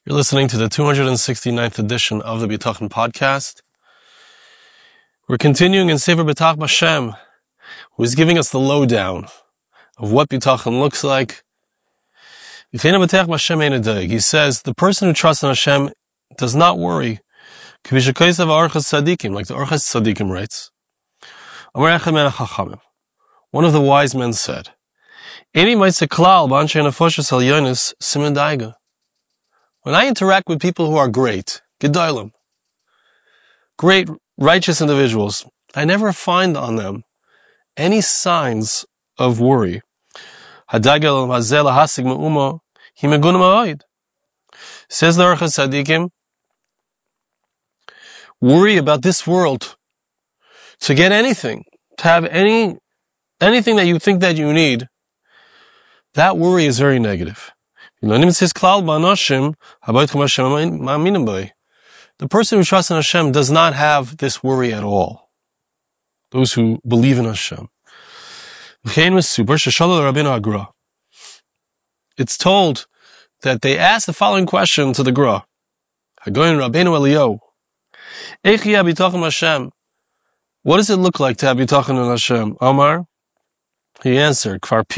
You're listening to the 269th edition of the Bitachon podcast. We're continuing in Sefer B'tach B'Shem, who is giving us the lowdown of what Bitachon looks like. He says, the person who trusts in Hashem does not worry. Like the Orchos Tzadikim writes. One of the wise men said, when I interact with people who are great, Gedolim, great righteous individuals, I never find on them any signs of worry. Says the Orchos Tzadikim, worry about this world, to get anything, to have anything that you think that you need, that worry is very negative. The person who trusts in Hashem does not have this worry at all. Those who believe in Hashem. It's told that they asked the following question to the Gra. What does it look like to have bitachon in Hashem? Omar, he answered,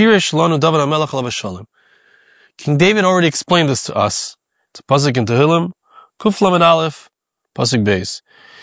King David already explained this to us. It's a pasuk in Tehillim, Kuf Lamed Aleph, pasuk Beis.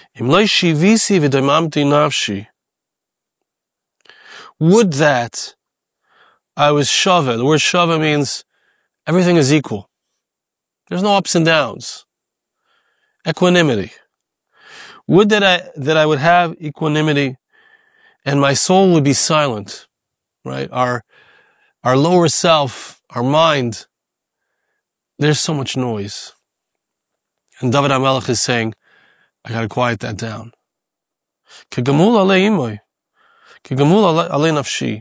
Would that I was shava. The word shava means everything is equal. There's no ups and downs. Equanimity. Would that I would have equanimity and my soul would be silent. Right? Our lower self, our mind, there's so much noise. And David HaMelech is saying, I gotta quiet that down. Kegamul alei imoy. Kegamul alei nafshi.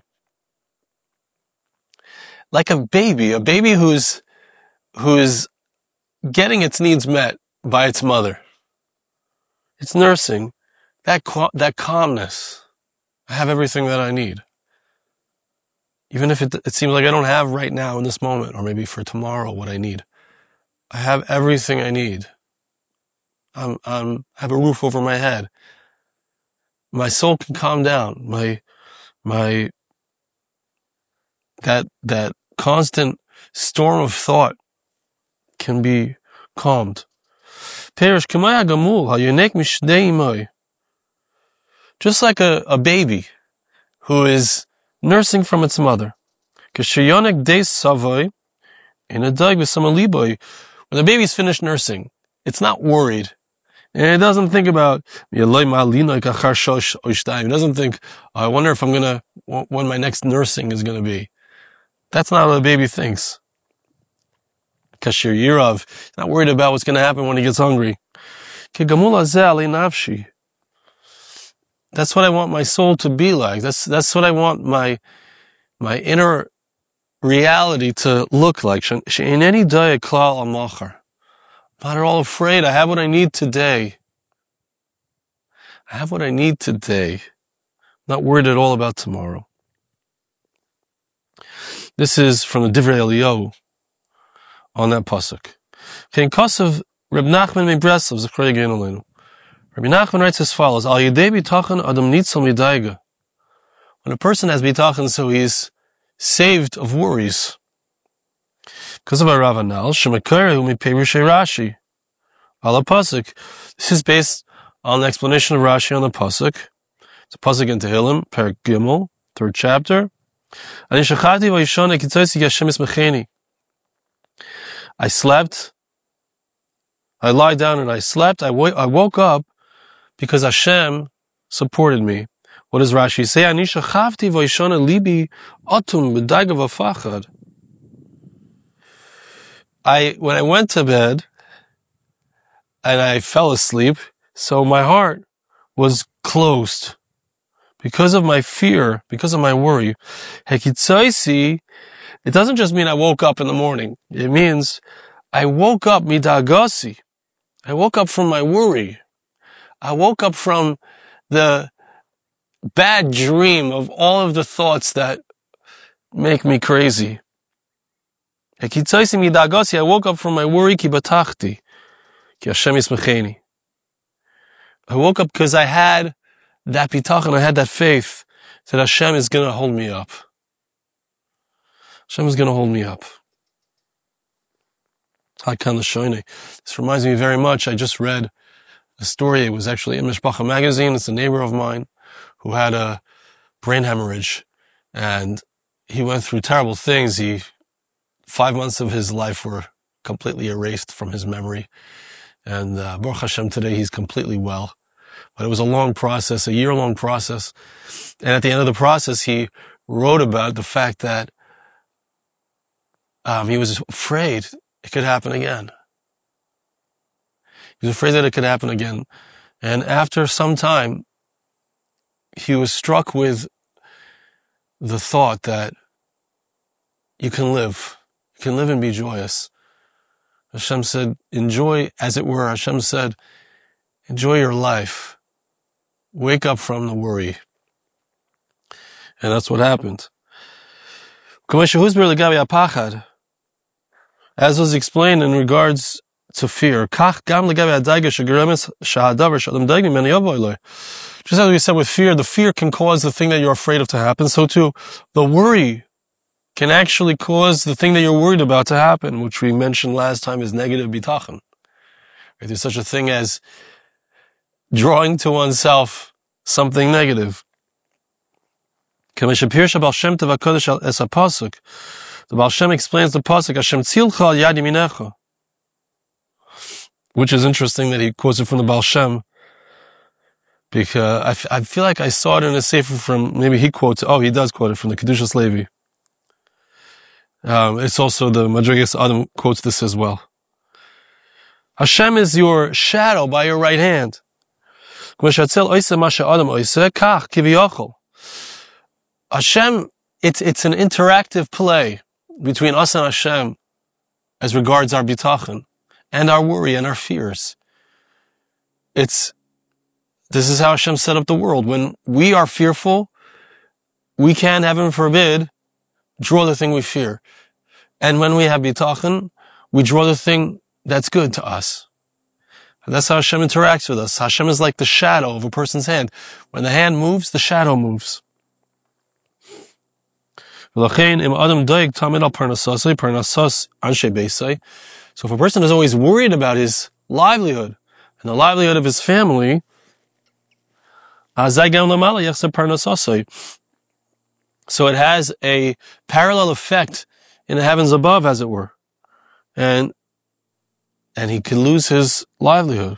Like a baby who's getting its needs met by its mother. It's nursing. That calmness. I have everything that I need. Even if it seems like I don't have right now in this moment, or maybe for tomorrow what I need. I have everything I need. I have a roof over my head. My soul can calm down. That constant storm of thought can be calmed. Just like a baby who is nursing from its mother. When the baby's finished nursing, it's not worried. And it doesn't think about, it doesn't think, I wonder if when my next nursing is going to be. That's not what a baby thinks. Kashir Yirav, he's not worried about what's going to happen when he gets hungry. That's what I want my soul to be like. That's what I want my inner reality to look like. I'm not at all afraid. I have what I need today. Not worried at all about tomorrow. This is from the Divrei Eliyahu on that pasuk. In Kosev, Reb Nachman ben Breslov, Zechrei Gein Aleinu. Rabbi Nachman writes as follows, Al Yedei Bitachon Adam Nitzal Midaiga. When a person has bitachon, so he's saved of worries. Because of our Rav Anal, Shemakarehu Miperushei Rashi. Ala pasuk. This is based on the explanation of Rashi on the pasuk. It's a pasuk in Tehillim, Perek Gimel, 3rd chapter. Ani shachati v'yishon ekitzosi Hashem esmecheni. I slept. I lied down and I slept. I woke up because Hashem supported me. What does Rashi say? Ani shachavti v'yishon libi atum b'daiga v'fachad. When I went to bed and I fell asleep, so my heart was closed because of my fear, because of my worry. Hekitzoisi, it doesn't just mean I woke up in the morning. It means I woke up midagasi. I woke up from my worry. I woke up from the bad dream of all of the thoughts that make me crazy. I woke up from my worry, ki batachti, ki Hashem yismecheni. I woke up because I had that bitachon, I had that faith that Hashem is going to hold me up. Hashem is going to hold me up. This reminds me very much, I just read a story, it was actually in Mishpacha magazine, it's a neighbor of mine who had a brain hemorrhage, and he went through terrible things. 5 months of his life were completely erased from his memory, and Baruch Hashem, today he's completely well. But it was a long process, a year-long process, and at the end of the process, he wrote about the fact that he was afraid it could happen again. He was afraid that it could happen again. And after some time, he was struck with the thought that you can live and be joyous. Hashem said, enjoy, as it were, Hashem said, enjoy your life. Wake up from the worry. And that's what happened. As was explained in regards to fear, just as we said with fear, the fear can cause the thing that you're afraid of to happen. So too, the worry can actually cause the thing that you're worried about to happen, which we mentioned last time is negative bitachon. There's such a thing as drawing to oneself something negative. The Baal Shem explains the pasuk, Hashem tzilcha al yad yaminecha, which is interesting that he quotes it from the Baal Shem, because I feel like I saw it in a sefer from, maybe he quotes, he does quote it from the Kedushas Levi. It's also the Madrigas Adam quotes this as well. Hashem is your shadow by your right hand. Hashem, it's an interactive play between us and Hashem as regards our bitachon and our worry and our fears. This is how Hashem set up the world. When we are fearful, we can, heaven forbid, draw the thing we fear. And when we have bitachon, we draw the thing that's good to us. And that's how Hashem interacts with us. Hashem is like the shadow of a person's hand. When the hand moves, the shadow moves. So if a person is always worried about his livelihood and the livelihood of his family, so it has a parallel effect in the heavens above, as it were. And he can lose his livelihood.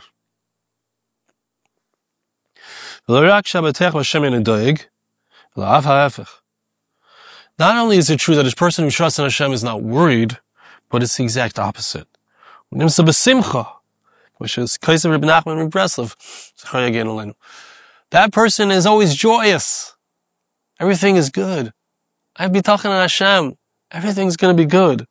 Not only is it true that a person who trusts in Hashem is not worried, but it's the exact opposite. That person is always joyous. Everything is good. I have bitachon in Hashem. Everything's going to be good.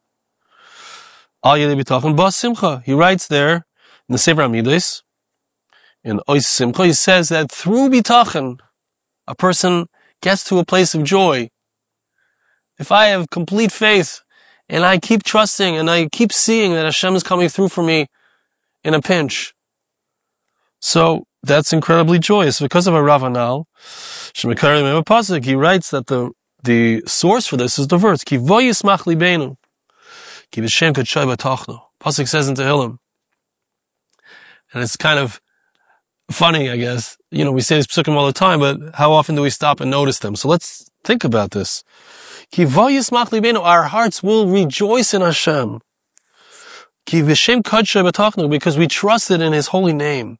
He writes there in the Sefer Amidos, in Ois Simcha, he says that through bitachon, a person gets to a place of joy. If I have complete faith, and I keep trusting, and I keep seeing that Hashem is coming through for me in a pinch, so that's incredibly joyous. Because of a Rav Anal, he writes that the source for this is the verse, Ki vo yismach libenu, ki b'shem kadshay b'tachno. Pasuk says in Tehillim, and it's kind of funny, I guess. We say these psukim all the time, but how often do we stop and notice them? So let's think about this. Ki vo yismach libenu, our hearts will rejoice in Hashem. Ki b'shem kadshay b'tachno, because we trusted in His holy name.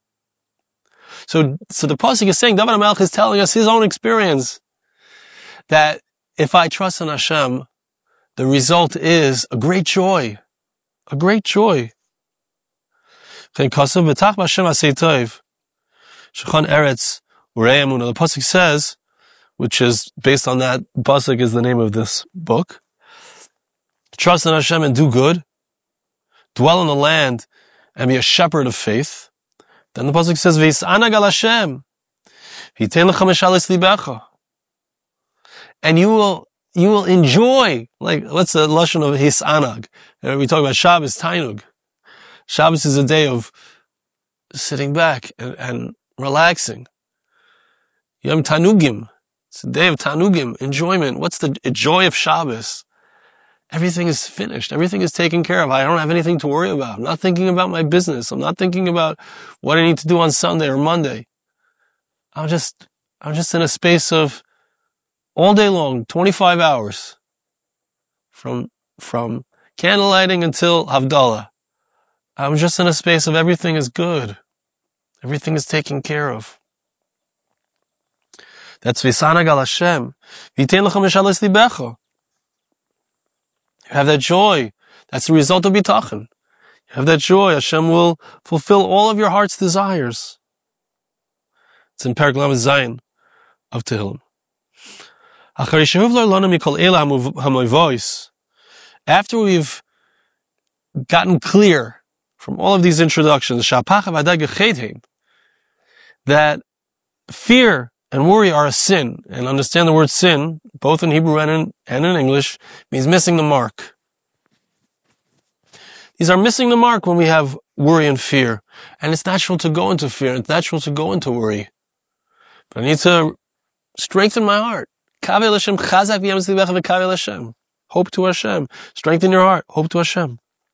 So the pasuk is saying, David HaMelech is telling us his own experience, that if I trust in Hashem, the result is a great joy. A great joy. The pasuk says, which is based on that pasuk is the name of this book, trust in Hashem and do good, dwell in the land and be a shepherd of faith. Then the pasuk says, "V'yisanag al Hashem, v'yitein lecha mishalis libecha," and you will you will enjoy, like, what's the lashon of hisanag? We talk about Shabbos, Tainug. Shabbos is a day of sitting back and relaxing. Yom Tanugim. It's a day of Tanugim, enjoyment. What's the joy of Shabbos? Everything is finished. Everything is taken care of. I don't have anything to worry about. I'm not thinking about my business. I'm not thinking about what I need to do on Sunday or Monday. I'm just in a space of all day long, 25 hours, from candle lighting until Havdalah. I'm just in a space of everything is good. Everything is taken care of. That's V'sanag al Hashem. V'yitein lecha mishalos libecha. You have that joy. That's the result of bitachon. You have that joy. Hashem will fulfill all of your heart's desires. It's in Perek Lamed Zayin of Tehillim. After we've gotten clear from all of these introductions, that fear and worry are a sin, and understand the word sin, both in Hebrew and in English, means missing the mark. These are missing the mark when we have worry and fear, and it's natural to go into fear, it's natural to go into worry. But I need to strengthen my heart. Hope to Hashem. Strengthen your heart. Hope to Hashem.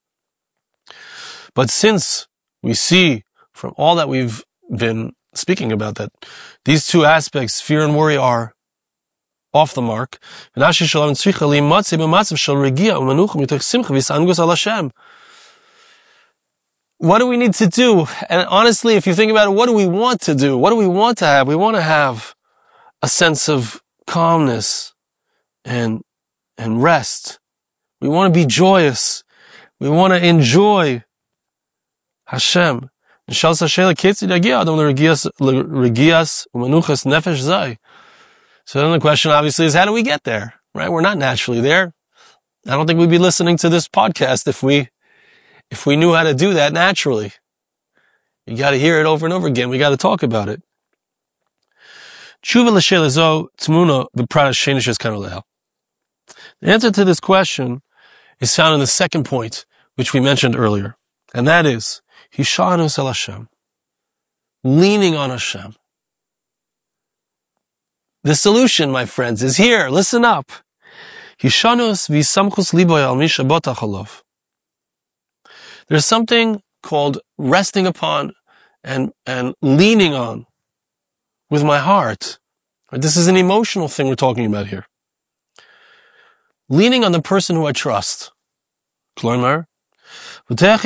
But since we see from all that we've been speaking about that these two aspects, fear and worry, are off the mark, what do we need to do? And honestly, if you think about it, what do we want to do? What do we want to have? We want to have a sense of calmness and rest. We want to be joyous. We want to enjoy Hashem. So then the question obviously is, how do we get there? Right? We're not naturally there. I don't think we'd be listening to this podcast if we knew how to do that naturally. You got to hear it over and over again. We got to talk about it. The answer to this question is found in the second point, which we mentioned earlier, and that is Hishanus el Hashem, leaning on Hashem. The solution, my friends, is here. Listen up. Hishanus v'samchus liboy al misha botach. There's something called resting upon and leaning on with my heart. This is an emotional thing we're talking about here. Leaning on the person who I trust. Why does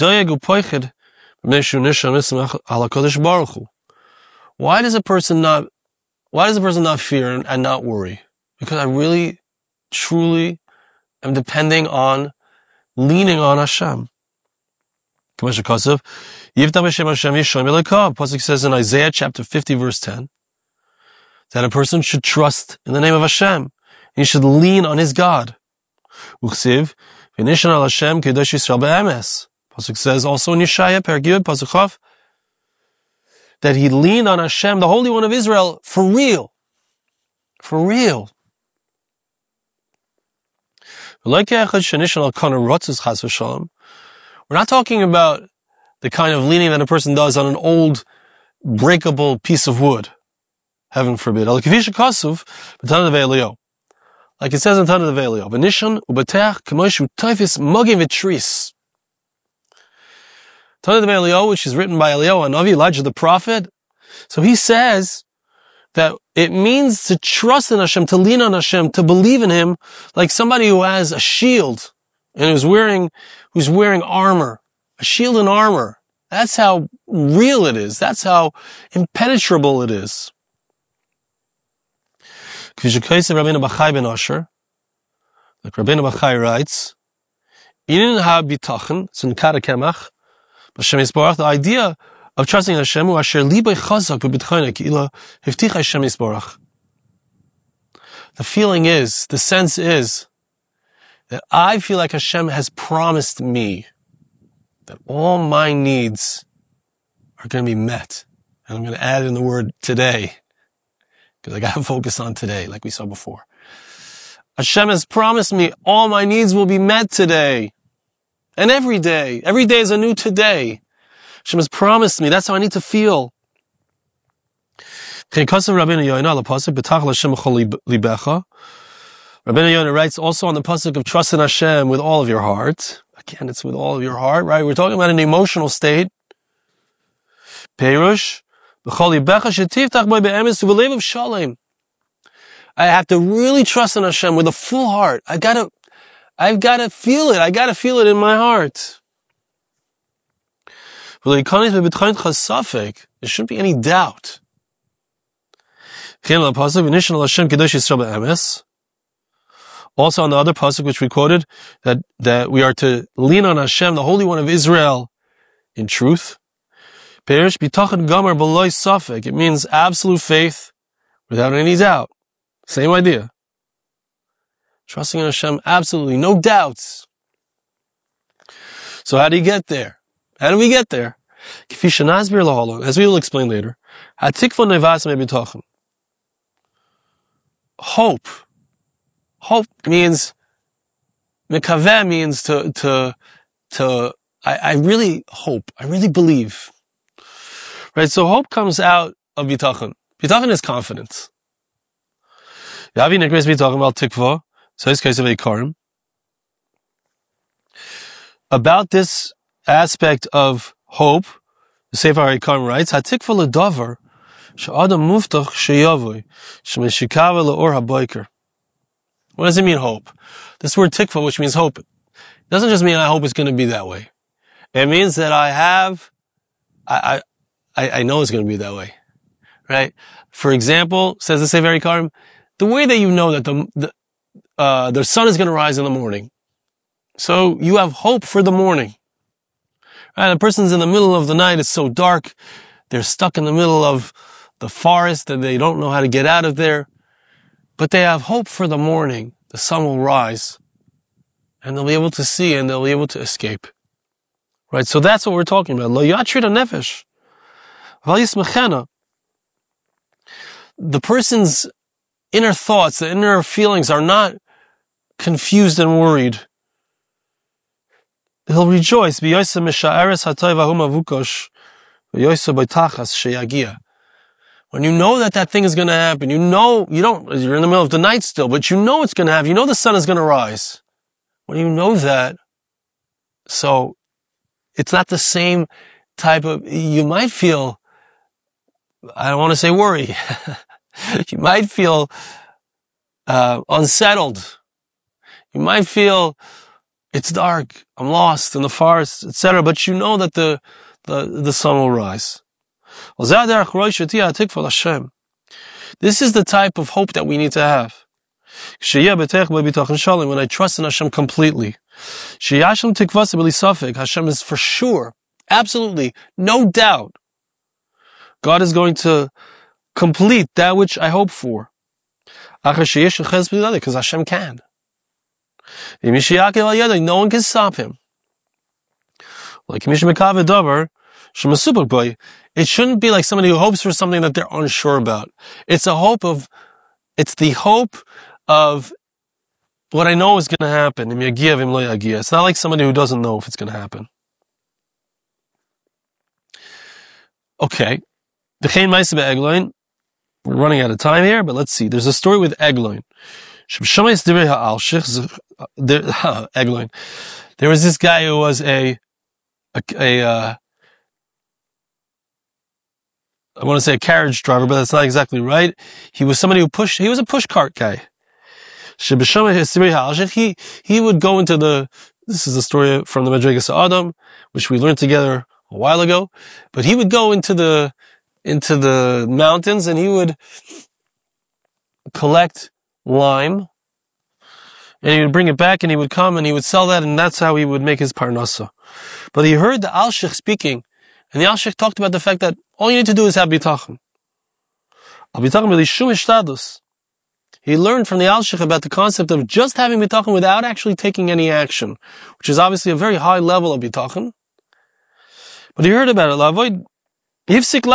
a person not fear and not worry? Because I really, truly am depending on, leaning on Hashem. Pasuk says in Isaiah chapter 50 verse 10 that a person should trust in the name of Hashem. He should lean on his God. Pasuk says also in Yeshaya Perek Pasuk Chav that he leaned on Hashem, the Holy One of Israel, for real. For real. We're not talking about the kind of leaning that a person does on an old, breakable piece of wood. Heaven forbid. Like it says in Tana Develio, V'nishan u'bateach k'moshu taifis mogim v'tris. Tana Develio, which is written by Eliyahu Hanavi, Elijah the prophet. So he says that it means to trust in Hashem, to lean on Hashem, to believe in Him, like somebody who has a shield and who's wearing armor, a shield and armor. That's how real it is. That's how impenetrable it is. Like Rabbeinu Bachai writes, the idea of trusting Hashem, the feeling is, the sense is, that I feel like Hashem has promised me that all my needs are going to be met. And I'm going to add in the word today, because I got to focus on today, like we saw before. Hashem has promised me all my needs will be met today. And every day. Every day is a new today. Hashem has promised me. That's how I need to feel. Rabbeinu Yonah writes also on the pasuk of trust in Hashem with all of your heart. Again, it's with all of your heart, right? We're talking about an emotional state. Perush. I have to really trust in Hashem with a full heart. I've got to feel it. I got to feel it in my heart. There shouldn't be any doubt. Also on the other pasuk which we quoted, that we are to lean on Hashem, the Holy One of Israel, in truth. It means absolute faith without any doubt. Same idea. Trusting in Hashem, absolutely, no doubts. So how do you get there? How do we get there? As we will explain later. Hope. Hope means, mekaveh means I really hope, I really believe. Right, so hope comes out of bitachon. Bitachon is confidence. About this aspect of hope, the Sefer HaIkarim writes, "Hatikva ledavar she'adam muftach sheyavoy shemeshikava leor haboiker." What does it mean, hope? This word tikva, which means hope, doesn't just mean I hope it's going to be that way. It means that I know it's going to be that way, right? For example, says the Sefer HaIkarim, the way that you know that the sun is going to rise in the morning. So you have hope for the morning. Right? A person's in the middle of the night, it's so dark, they're stuck in the middle of the forest and they don't know how to get out of there. But they have hope for the morning. The sun will rise and they'll be able to see and they'll be able to escape. Right? So that's what we're talking about. Lo yatrid hanefesh. The person's inner thoughts, the inner feelings are not confused and worried. He'll rejoice. When you know that thing is going to happen, you're in the middle of the night still, but you know it's going to happen. You know the sun is going to rise. When you know that, so it's not the same type of, you might feel, I don't want to say worry. You might feel unsettled. You might feel it's dark, I'm lost in the forest, etc. But you know that the sun will rise. This is the type of hope that we need to have. When I trust in Hashem completely. Hashem is for sure, absolutely, no doubt, God is going to complete that which I hope for. Because Hashem can. No one can stop him. It shouldn't be like somebody who hopes for something that they're unsure about. It's the hope of what I know is going to happen. It's not like somebody who doesn't know if it's going to happen. Okay. We're running out of time here, but let's see. There's a story with Egloin. Egloin. There was this guy who was I want to say a carriage driver, but that's not exactly right. He was somebody he was a push cart guy. He would go into this is a story from the Madrigas Adam, which we learned together a while ago, but he would go into the mountains and he would collect lime and he would bring it back and he would come and he would sell that and that's how he would make his parnasa. But he heard the Al-Sheikh speaking and the Al-Sheikh talked about the fact that all you need to do is have bitachon. Al-bitachon really shum ishtadus. He learned from the Al-Sheikh about the concept of just having bitachon without actually taking any action, which is obviously a very high level of bitachon. But he heard about it.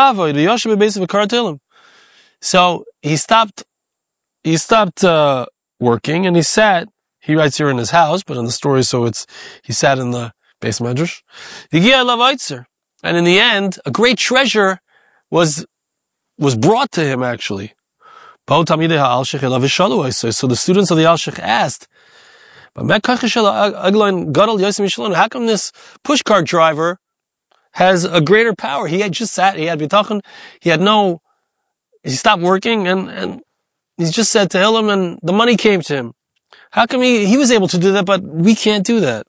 So he stopped working, and he writes here in his house, but in the story, he sat in the base medrash. And in the end, a great treasure was brought to him, actually. So the students of the Al-Sheikh asked, how come this pushcart driver has a greater power? He had just sat, he had bitachon, he stopped working, and he just said Tehillim, and the money came to him. How come he was able to do that, but we can't do that?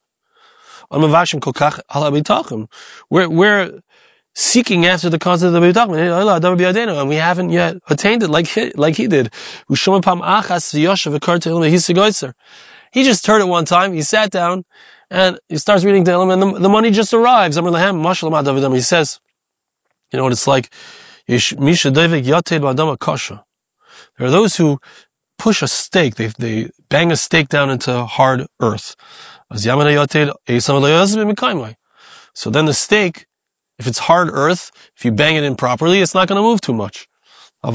We're seeking after the concept of the bitachon, and we haven't yet attained it like he did. He just heard it one time, he sat down, and he starts reading Tehillim, and the money just arrives. He says, you know what it's like? There are those who push a stake, they bang a stake down into hard earth. So then the stake, if it's hard earth, if you bang it in properly, it's not going to move too much. But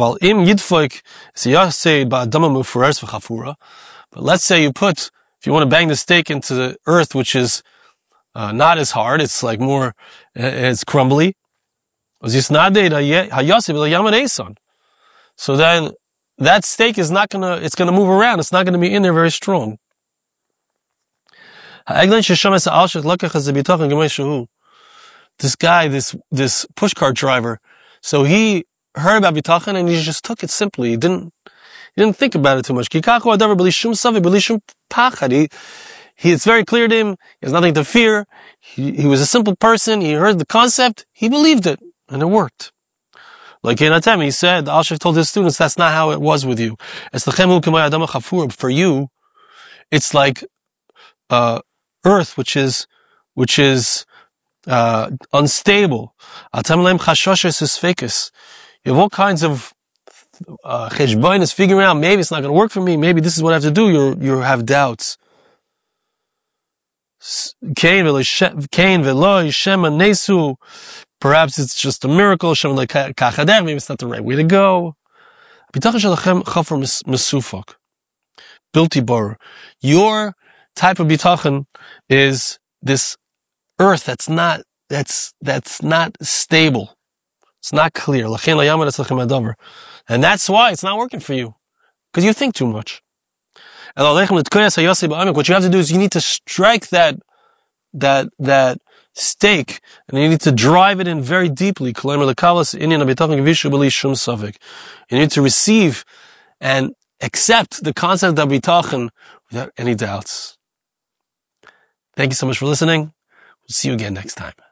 let's say if you want to bang the stake into the earth, which is not as hard, it's like more, it's crumbly. So then that stake is not it's going to move around. It's not going to be in there very strong. This guy, this pushcart driver, so he heard about bitachon and he just took it simply. He didn't think about it too much. It's very clear to him. He has nothing to fear. He was a simple person. He heard the concept. He believed it, and it worked. Like in Atem, he said, the Al-Sheikh told his students, that's not how it was with you. For you, it's like earth, which is unstable. You have all kinds of cheshbonos, figuring out, maybe it's not going to work for me, maybe this is what I have to do. You have doubts. Perhaps it's just a miracle, maybe it's not the right way to go. Your type of bitachon is this earth that's not stable. It's not clear. And that's why it's not working for you. Because you think too much. What you have to do is you need to strike that stake, and you need to drive it in very deeply. You need to receive and accept the concept of bitachon without any doubts. Thank you so much for listening. We'll see you again next time.